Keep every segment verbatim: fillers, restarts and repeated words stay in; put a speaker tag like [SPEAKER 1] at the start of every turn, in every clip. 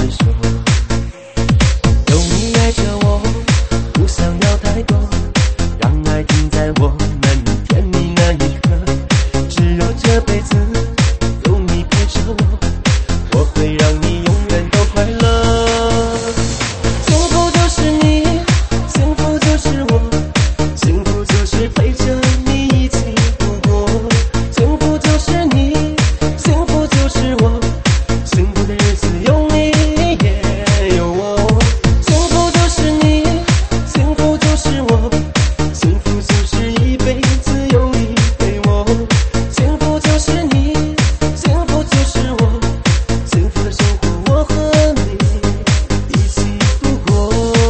[SPEAKER 1] 说。有你爱着我，不想要太多，让爱停在我们甜蜜那一刻。只有这辈子有你陪着我，我会让你永远都快乐。幸福就是你，幸福就是我，幸福就是陪着你一起度过。幸福就是你，幸福就是我，幸福的日子有你也有我。幸福就是你，幸福就是我，幸福就是一辈子有你陪我。幸福就是你，幸福就是我，幸福的生活我和你一起度过。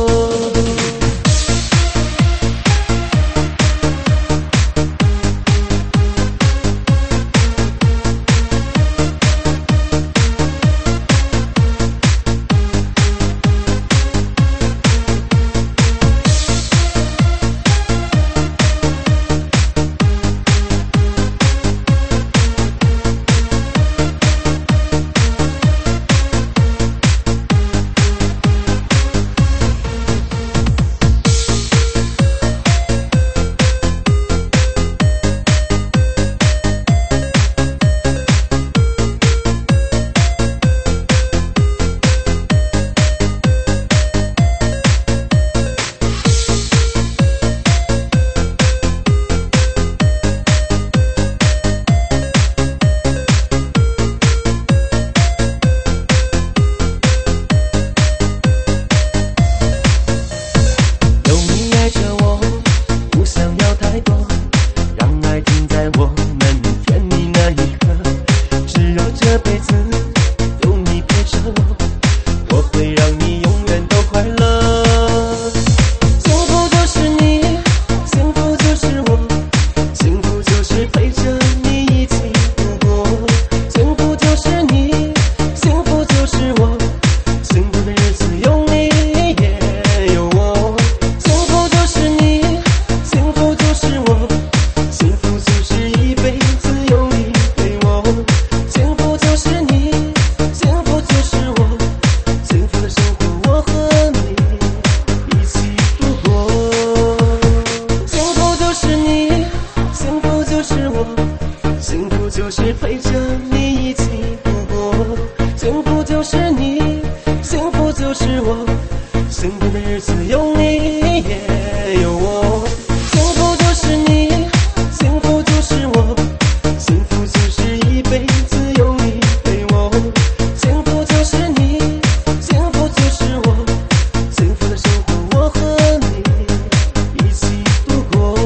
[SPEAKER 1] 有你爱着我，不想要太多，让爱停在我们甜蜜那一刻。只有这辈子有你陪着我，我会让你永远都快乐。幸福就是你，幸福就是我，幸福就是陪着你一起度过。幸福就是你，幸福就是我，幸福的日子有你也有我。幸福就是你，幸福就是我，幸福就是一辈子有你陪我。幸福就是你，幸福就是我，幸福的生活我和你一起度过。幸福就是你，幸福就是我，幸福就是陪着你一起度过。幸福就是你，幸福就是我，幸福的日子有你也有我。幸福就是你，幸福就是我，幸福就是一辈子有你陪我。幸福就是你，幸福就是我，幸福的生活我和你一起度过。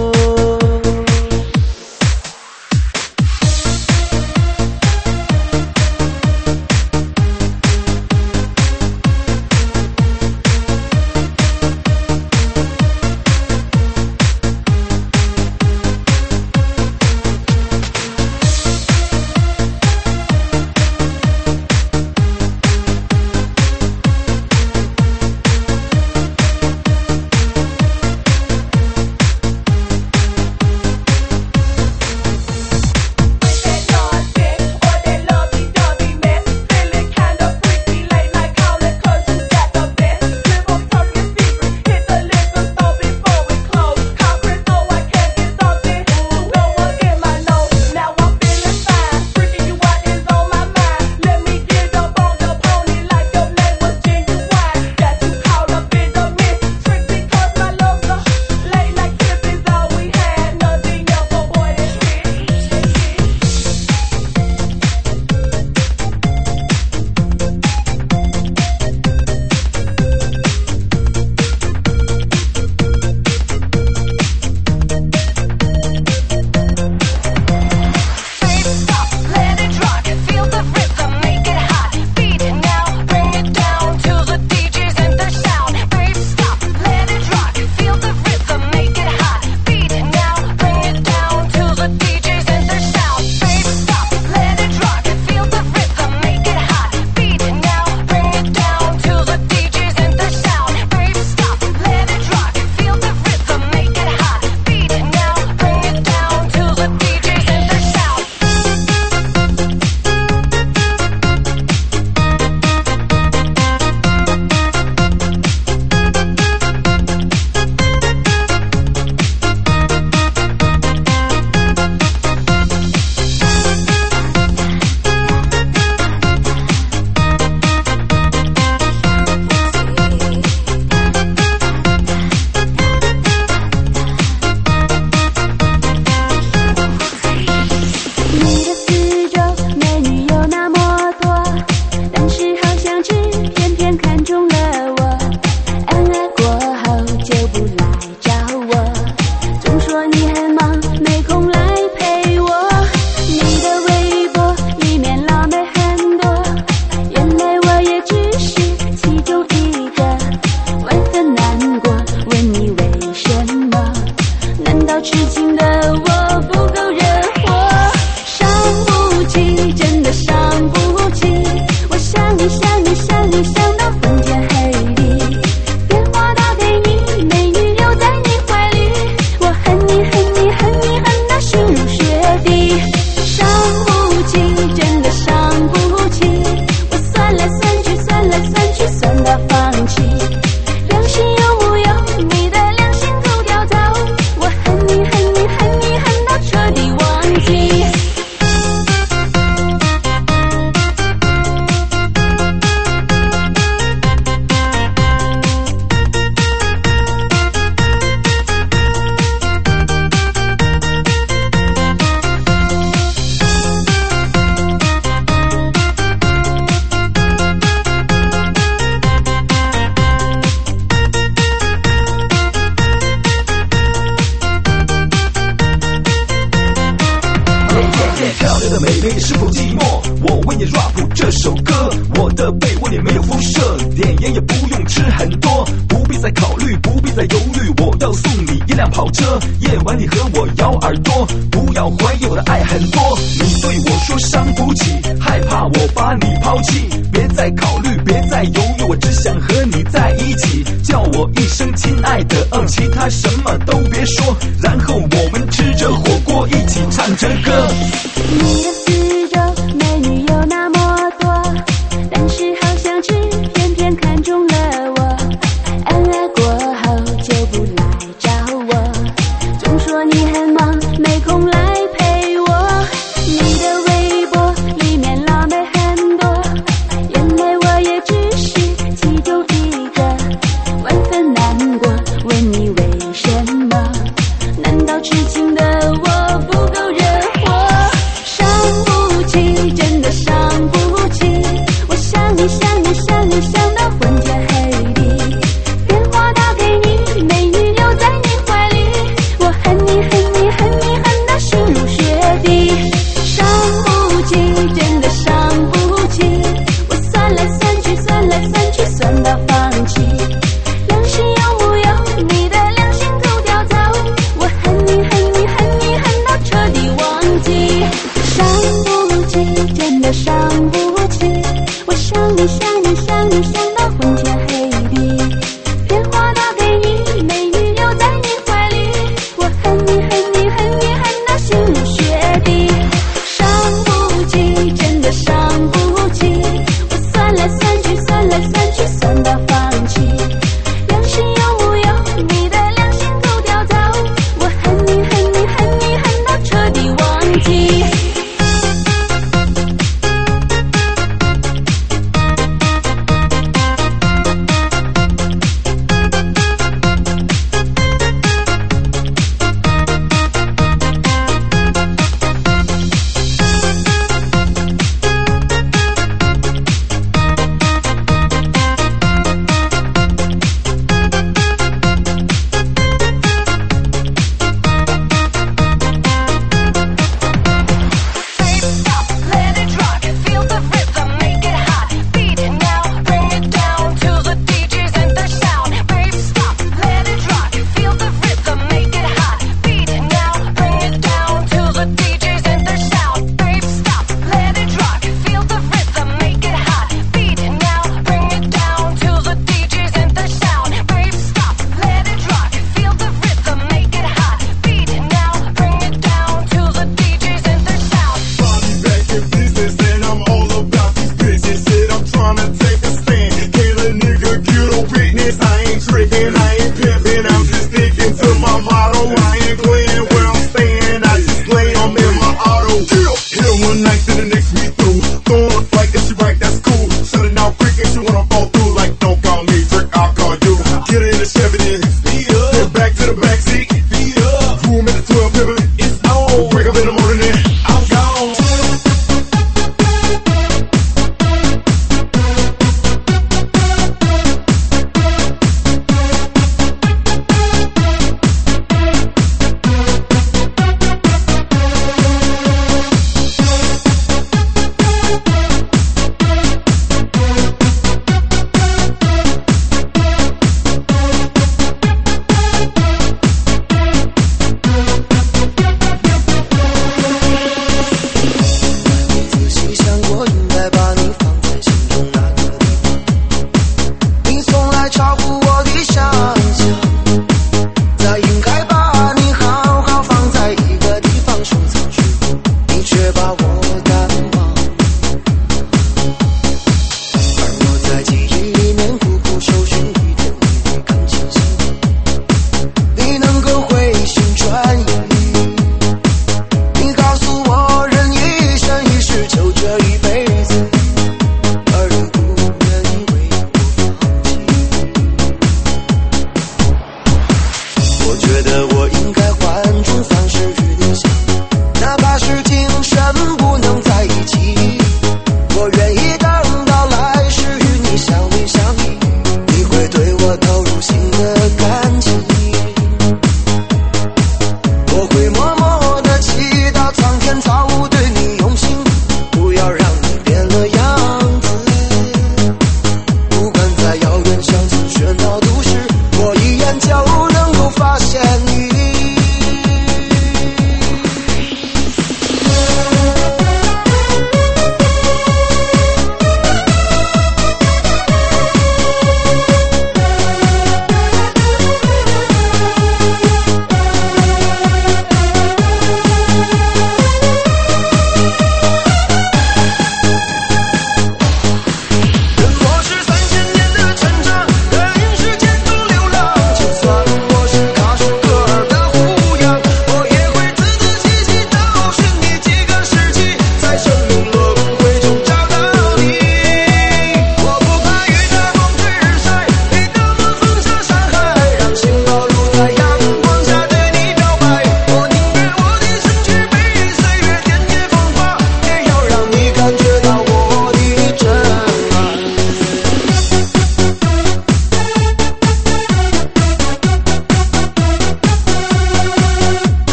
[SPEAKER 2] 你是否寂寞？我为你 rap 这首歌，我的被窝里没有辐射，点烟也不用吃很多，不必再考虑，不必再犹豫，我要送你一辆跑车，夜晚你和我咬耳朵，不要怀疑我的爱很多。你对我说伤不起，害怕我把你抛弃，别再考虑，别再犹豫，我只想和你在一起，叫我一声亲爱的，嗯，其他什么都别说，然后我们吃着火锅一起唱着歌。
[SPEAKER 3] 你的四周美女有那么多，但是好像只偏偏看中了我，恩爱过后就不来找我，总说你很忙没空来陪我，你的微博里面辣妹很多，原来我也只是其中一个，万分难过，问你为什么？难道痴情的我不够惹火？伤不起，真的伤不起，我想你想你想你想到昏天黑地，电话打给你，美女留在你怀里，我恨你恨你恨你恨到心如血滴。伤不起，真的伤不起，我算来算去算来算去算到放弃，良心有木有？你的良心都掉走，我恨你恨你恨你恨到彻底忘记。伤不起，真的伤不起，我想你想你想你想到昏天黑地，电话打给你，美女留在你怀里，我恨你恨你恨你恨到心如血滴。伤不起，真的伤不起，我算来算去算来算去算到放弃，良心有木有？你的良心都掉走，我恨你恨你恨你恨到彻底忘记。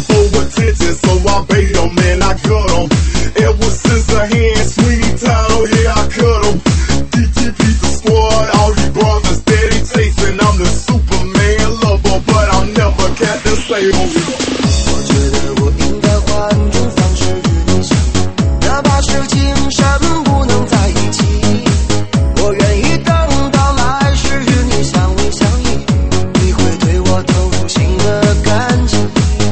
[SPEAKER 4] for attention, so I bait them and I cut them. Ever since a hand swinging title, yeah, I cut them. D T P the squad, all you brothers steady chasing. I'm the Superman lover, but I'll never Captain Sable.
[SPEAKER 1] 我觉得我应该换种方式与你相遇，哪怕是今生不能在一起，我愿意等到来世与你相偎相依，你会对我投入新的感情。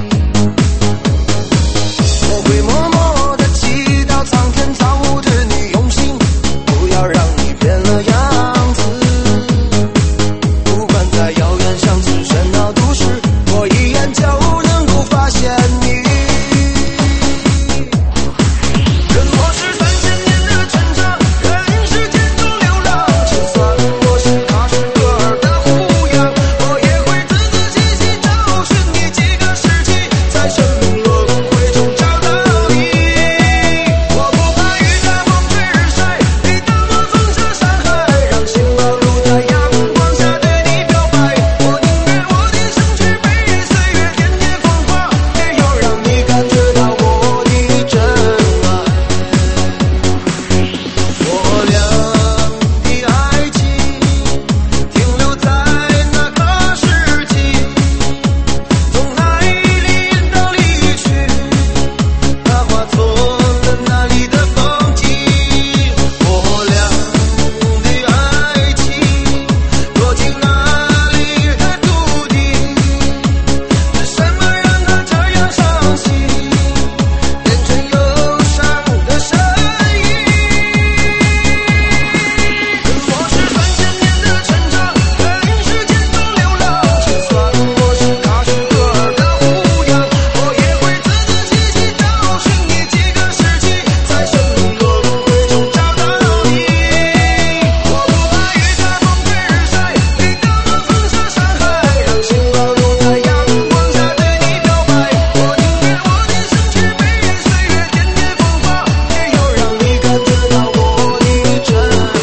[SPEAKER 1] 我会默默地祈祷苍天造物对你用心，不要让你变了样子。不管在遥远乡村喧闹都市，我一眼就能够发现你。人我是三千年的成长，人世间中流浪，就算我是卡什格尔的胡杨，我也会仔仔细细找寻你几个世纪，在生命轮回中找到你。我不怕雨打风吹日晒，你当我放下山海，让心暴露在阳光下对你表白。我宁愿我的身躯被岁月点点风华，也要让你感觉到我的真爱。我俩的爱情停留在那个世纪，从爱里到离去，它化作了那里的风景。我俩的爱情落进哪里的土地？是什么让它这样伤心，变成忧伤的声音？我是三千年的成长，人世间中流浪，就算我是卡什格尔的胡杨，我也会仔仔细细找寻你几个世纪，在生命轮回中找到你。我不怕雨打风吹日晒，你当我放下山海，让心暴露在阳光下对你表白。我宁愿我的身躯被岁月点点风华，也要让你感觉到我的真爱。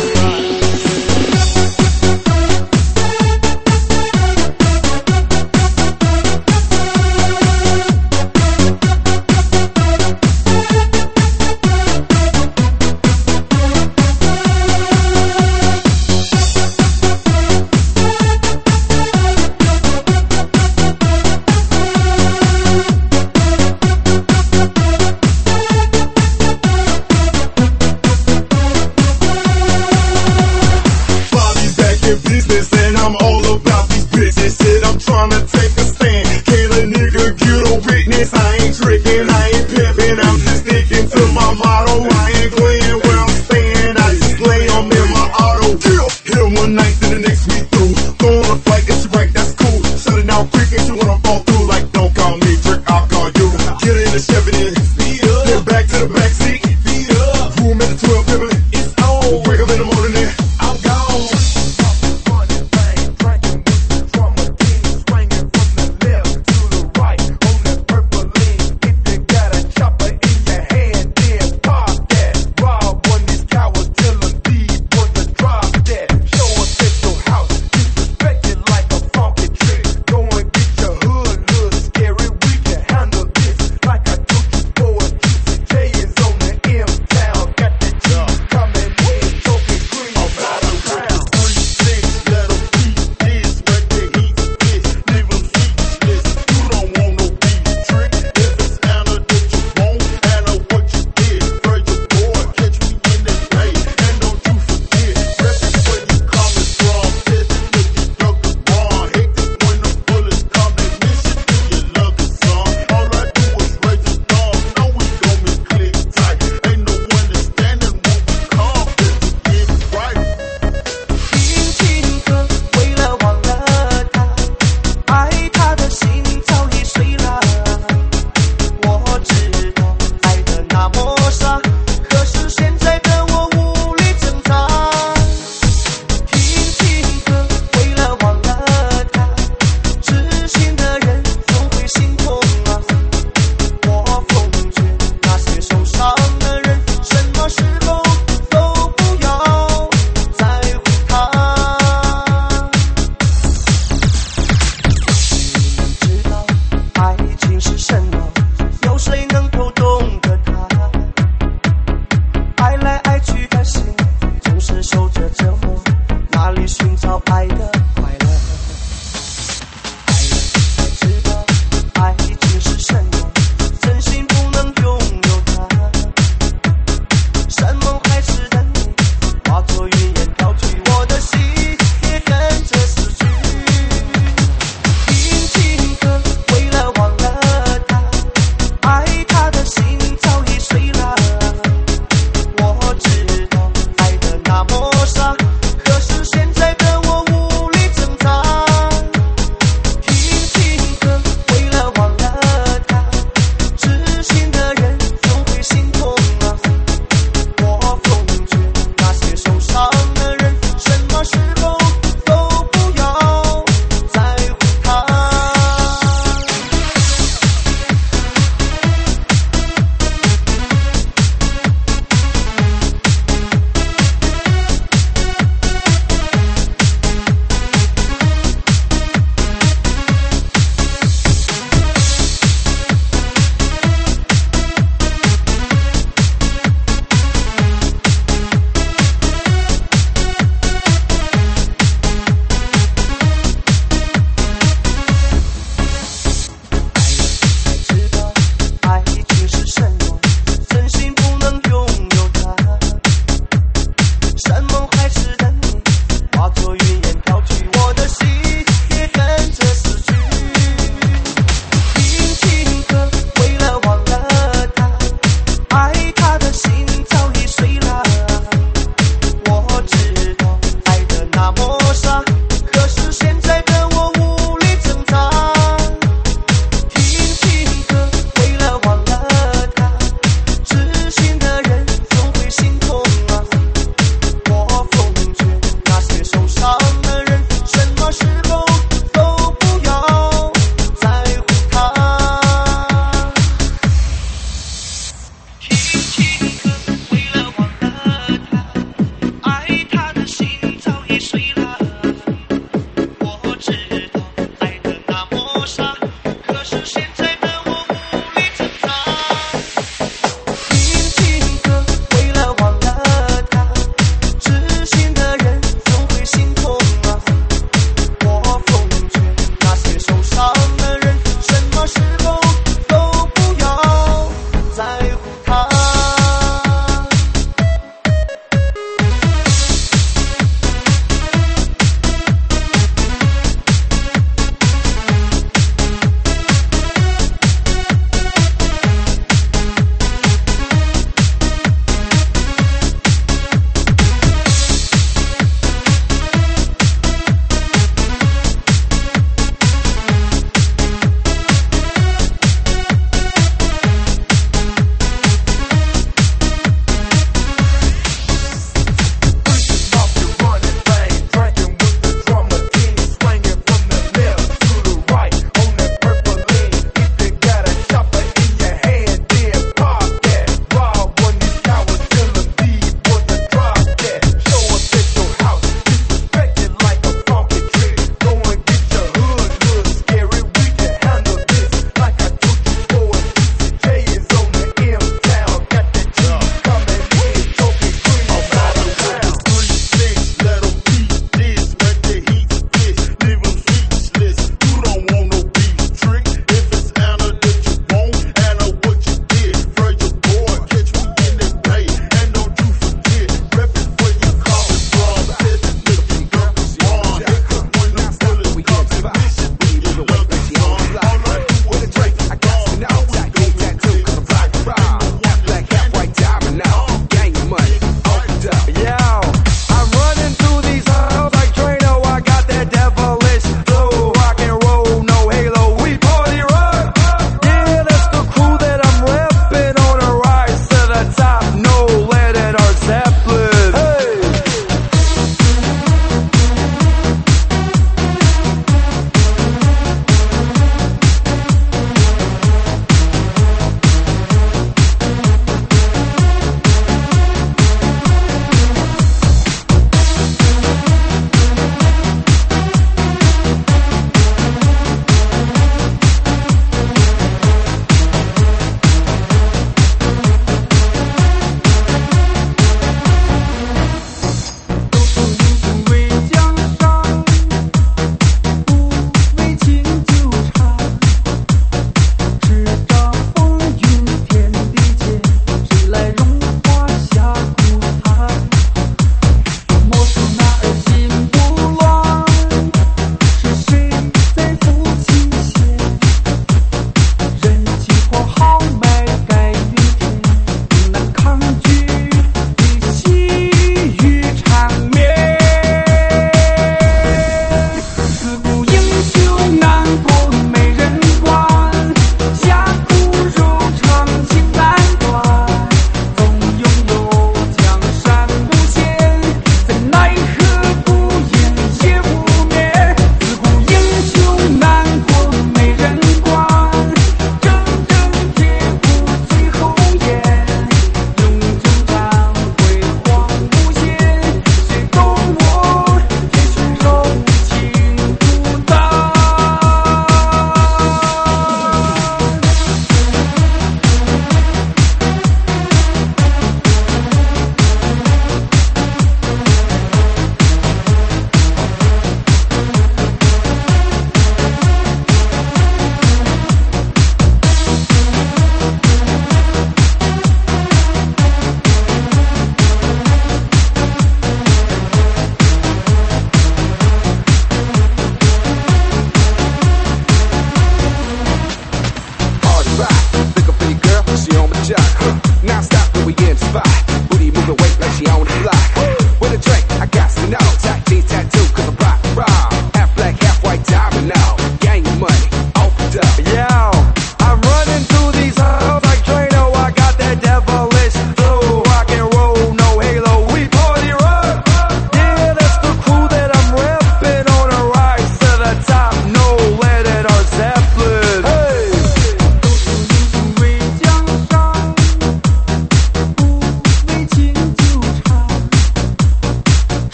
[SPEAKER 4] Bobby's back in business and I'm all about these bitches. Shit, I'm trying to take a stand. Can a nigga get a witness? I ain't tricking, I ain't pimping. I'm just sticking to my motto. I ain't playing where I'm staying. I just lay 'em in my auto. Hit 'em one night, then the next we through. Go on a flight, it's right, that's cool. Shut it down quick and you wanna fall through. Like, don't call me Trick, I'll call you. Get in the Chevy then. Then back to the back seat. Room at the twelve, baby. It's on. Wake up in the morning then I'm gone.
[SPEAKER 2] From a king swinging from the left to the right on that purple lane. If you got a chop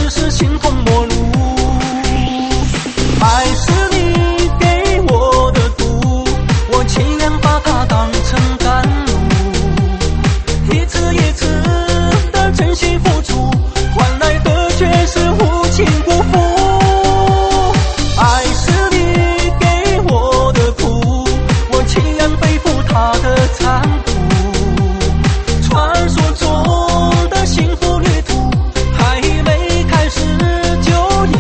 [SPEAKER 5] 只是形同陌路。爱是你给我的毒，我尽量把它当成甘露，一次一次的真心付出，换来的却是无情辜负。爱是你给我的苦，我尽量背负它的残酷。传说中的幸福旅途还没开始就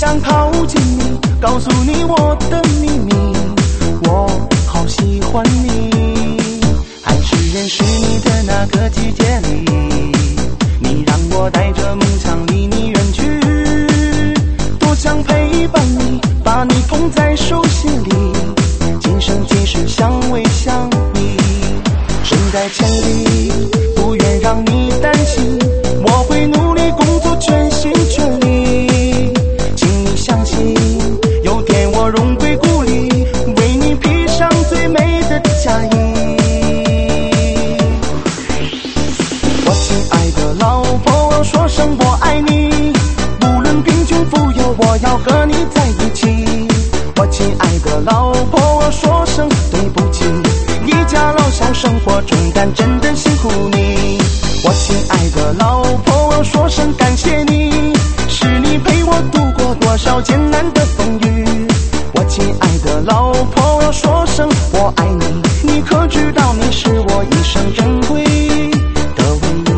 [SPEAKER 5] 想靠近你，告诉你我的秘密，我好喜欢你。还是认识你的那个季节里，你让我带着梦想离你远去，多想陪伴你，把你捧在手心里，今生今世相偎相依。身在千里，不愿让你担心，我会努力工作，全心全力。请你相信，有天我荣归故里，为你披上最美的嫁衣。我亲爱的老婆，我说声我爱你，无论贫穷富有，我要和你在一起。我亲爱的老婆，我说声对不起，一家老小生活重担真的辛苦你。我亲爱的老婆，我说声感谢你，是你陪我度过多少艰难的风雨。我亲爱的老婆，我说声我爱你，你可知道你是我一生珍贵的唯一。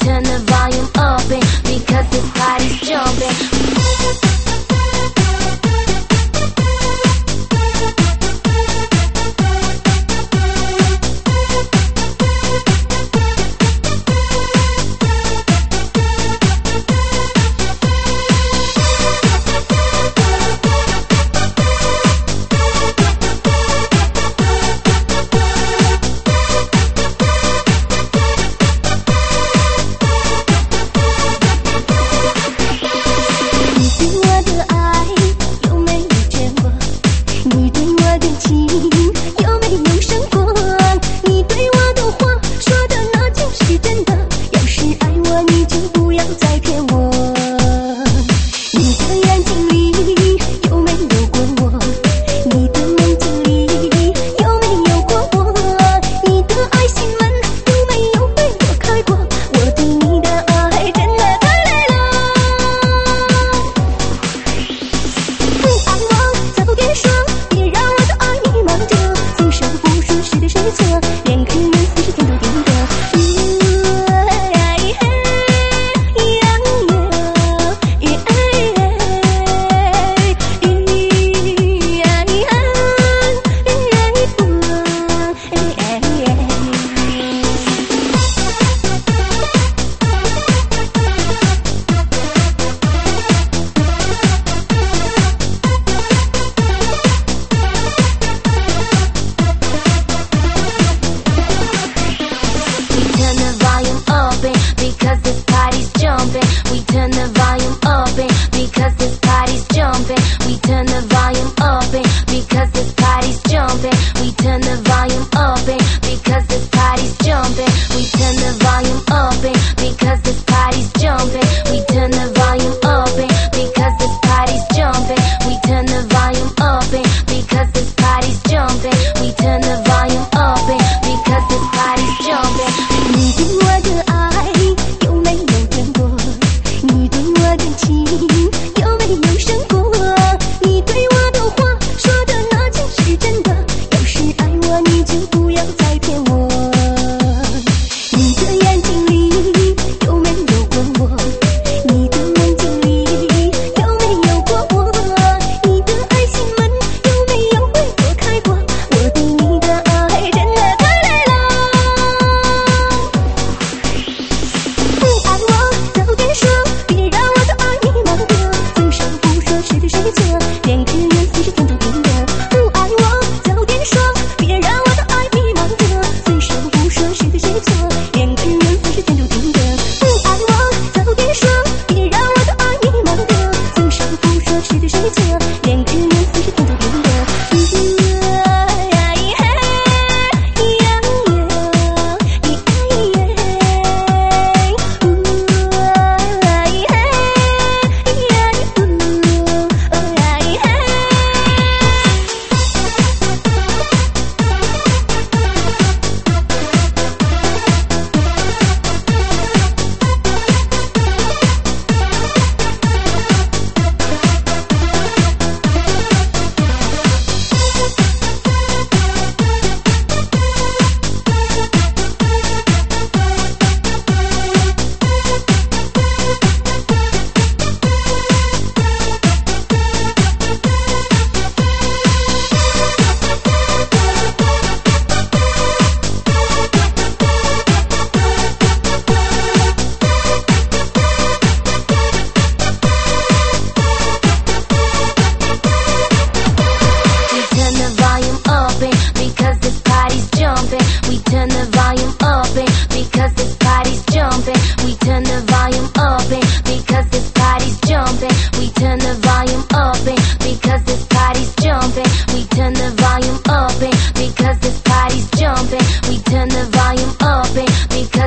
[SPEAKER 3] turn the volume up and because this party's jumping.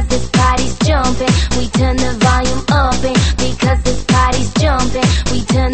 [SPEAKER 3] We turn